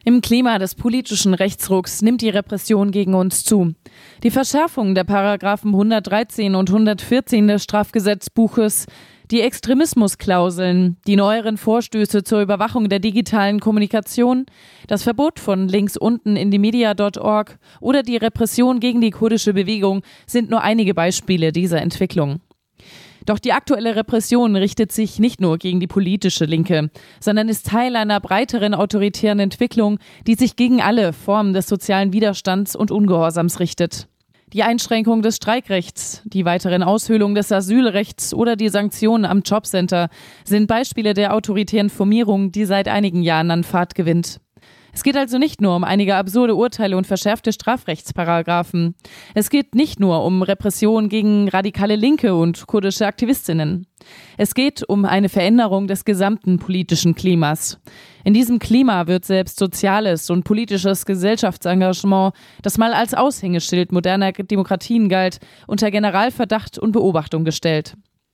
Im Klima des politischen Rechtsrucks nimmt die Repression gegen uns zu. Die Verschärfung der Paragraphen 113 und 114 des Strafgesetzbuches, die Extremismusklauseln, die neueren Vorstöße zur Überwachung der digitalen Kommunikation, das Verbot von Links unten in die media.org oder die Repression gegen die kurdische Bewegung sind nur einige Beispiele dieser Entwicklung. Doch die aktuelle Repression richtet sich nicht nur gegen die politische Linke, sondern ist Teil einer breiteren autoritären Entwicklung, die sich gegen alle Formen des sozialen Widerstands und Ungehorsams richtet. Die Einschränkung des Streikrechts, die weiteren Aushöhlungen des Asylrechts oder die Sanktionen am Jobcenter sind Beispiele der autoritären Formierung, die seit einigen Jahren an Fahrt gewinnt. Es geht also nicht nur um einige absurde Urteile und verschärfte Strafrechtsparagraphen. Es geht nicht nur um Repression gegen radikale Linke und kurdische Aktivistinnen. Es geht um eine Veränderung des gesamten politischen Klimas. In diesem Klima wird selbst soziales und politisches Gesellschaftsengagement, das mal als Aushängeschild moderner Demokratien galt, unter Generalverdacht und Beobachtung gestellt.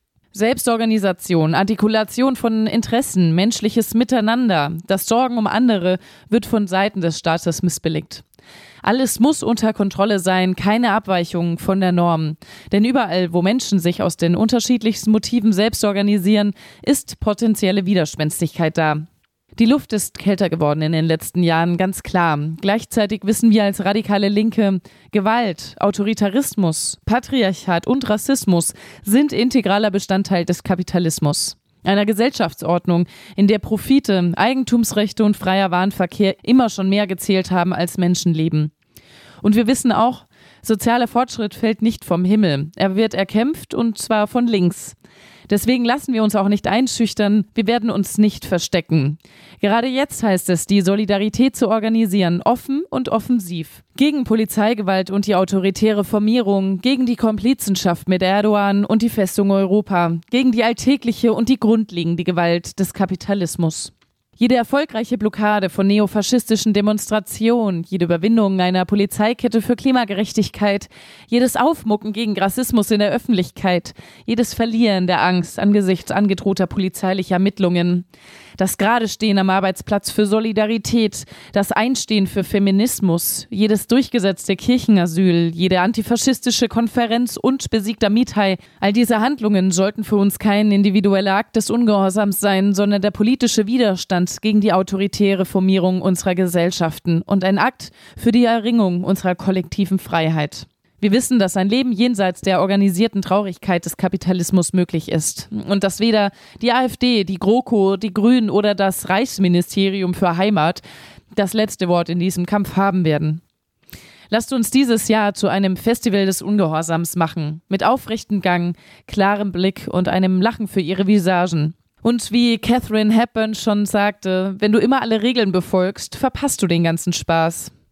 Selbstorganisation, Artikulation von Interessen, menschliches Miteinander, das Sorgen um andere wird von Seiten des Staates missbilligt. Alles muss unter Kontrolle sein, keine Abweichungen von der Norm. Denn überall, wo Menschen sich aus den unterschiedlichsten Motiven selbst organisieren, ist potenzielle Widerspenstigkeit da. Die Luft ist kälter geworden in den letzten Jahren, ganz klar. Gleichzeitig wissen wir als radikale Linke, Gewalt, Autoritarismus, Patriarchat und Rassismus sind integraler Bestandteil des Kapitalismus. Einer Gesellschaftsordnung, in der Profite, Eigentumsrechte und freier Warenverkehr immer schon mehr gezählt haben als Menschenleben. Und wir wissen auch, sozialer Fortschritt fällt nicht vom Himmel. Er wird erkämpft und zwar von links. Deswegen lassen wir uns auch nicht einschüchtern, wir werden uns nicht verstecken. Gerade jetzt heißt es, die Solidarität zu organisieren, offen und offensiv. Gegen Polizeigewalt und die autoritäre Formierung, gegen die Komplizenschaft mit Erdogan und die Festung Europa, gegen die alltägliche und die grundlegende Gewalt des Kapitalismus. Jede erfolgreiche Blockade von neofaschistischen Demonstrationen, jede Überwindung einer Polizeikette für Klimagerechtigkeit, jedes Aufmucken gegen Rassismus in der Öffentlichkeit, jedes Verlieren der Angst angesichts angedrohter polizeilicher Ermittlungen, das Geradestehen am Arbeitsplatz für Solidarität, das Einstehen für Feminismus, jedes durchgesetzte Kirchenasyl, jede antifaschistische Konferenz und besiegter Mithai, all diese Handlungen sollten für uns kein individueller Akt des Ungehorsams sein, sondern der politische Widerstand gegen die autoritäre Formierung unserer Gesellschaften und ein Akt für die Erringung unserer kollektiven Freiheit. Wir wissen, dass ein Leben jenseits der organisierten Traurigkeit des Kapitalismus möglich ist und dass weder die AfD, die GroKo, die Grünen oder das Reichsministerium für Heimat das letzte Wort in diesem Kampf haben werden. Lasst uns dieses Jahr zu einem Festival des Ungehorsams machen, mit aufrechtem Gang, klarem Blick und einem Lachen für ihre Visagen. Und wie Katharine Hepburn schon sagte, wenn du immer alle Regeln befolgst, verpasst du den ganzen Spaß.